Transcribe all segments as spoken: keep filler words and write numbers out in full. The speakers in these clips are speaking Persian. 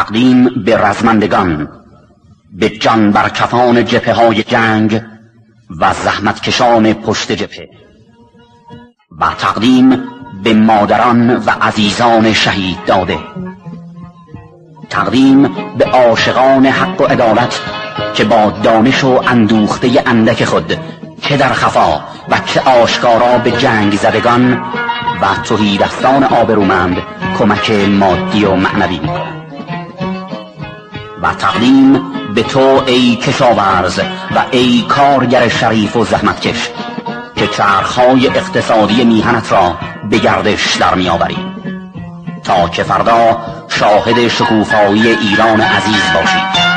تقدیم به رزمندگان، به جان بر کفان جبهه های جنگ و زحمتکشان پشت جبهه، و تقدیم به مادران و عزیزان شهید داده، تقدیم به عاشقان حق و عدالت که با دانش و اندوخته اندک خود چه در خفا و چه آشکارا به جنگ زدگان و تهیدستان آبرومند کمک مادی و معنوی می‌کنند. و تقدیم به تو ای کشاورز و ای کارگر شریف و زحمتکش که چرخهای اقتصادی میهنت را به گردش در میآوری تا که فردا شاهد شکوفایی ایران عزیز باشید.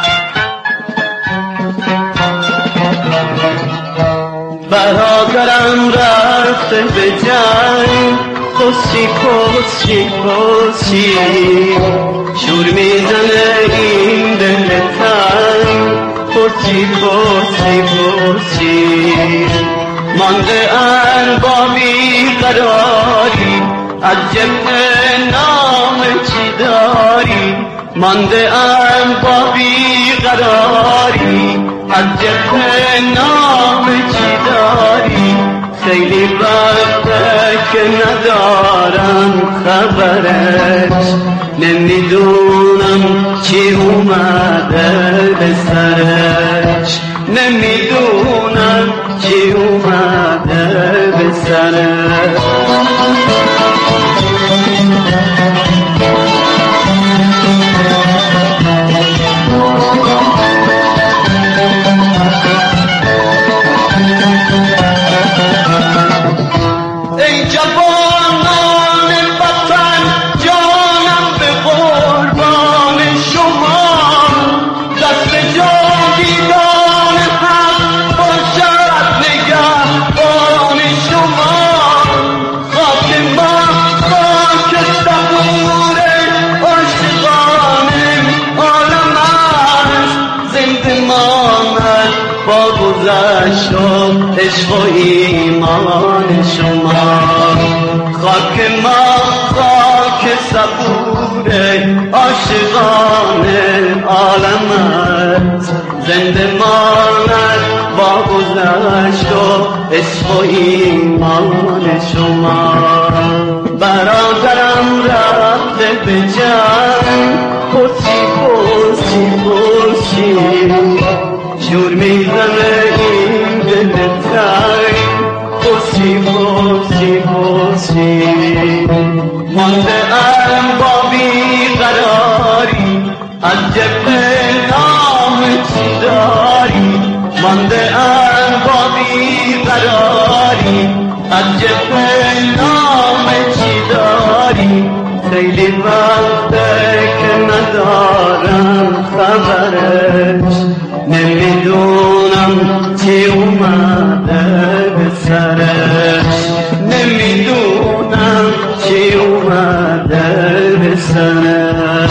برادرم رفته به جنگ، پسی پسی پسی شور میزنه این دل تنگ، پسی پسی پسی مانده اربابی قراری، از جبهه نام چی داری؟ مانده اربابی قراری، از جبهه نام چی داری؟ خیلی وقته که ندارم خبرش، نمیدونم چی اومده به سرش، نمیدونم چی اومده به سرش. عشق و ایمان شما، خاک ما خاک صبور عاشقان عالمت، زنده ماند با گذشت و عشق و ایمان شما. برادرم رفته به جنگ، پسی پسی پسی شور میزنه این دل تنگ، پسی پسی پسی مانده اربابی قراری، از جبهه نام چی داری؟ مانده اربابی قراری، از جبهه نام چی داری؟ خیلی وقته که ندارم خبرش، نمیدونم چی اومده به سرش، نمیدونم چی اومده به سرش.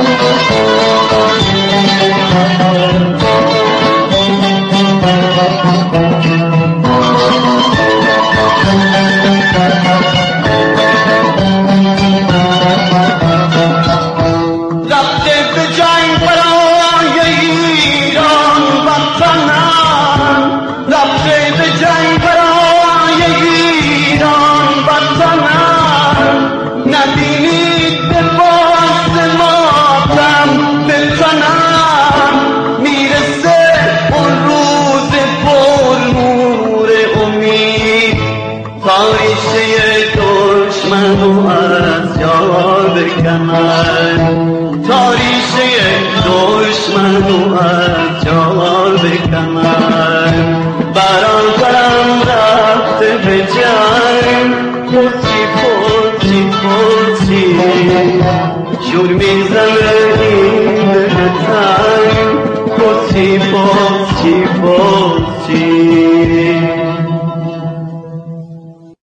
تاریشه دشمنو از جا بکنن، برادرم رفته به جنگ، پسی پسی پسی شور میزنه این دل تنگ، پسی پسی پسی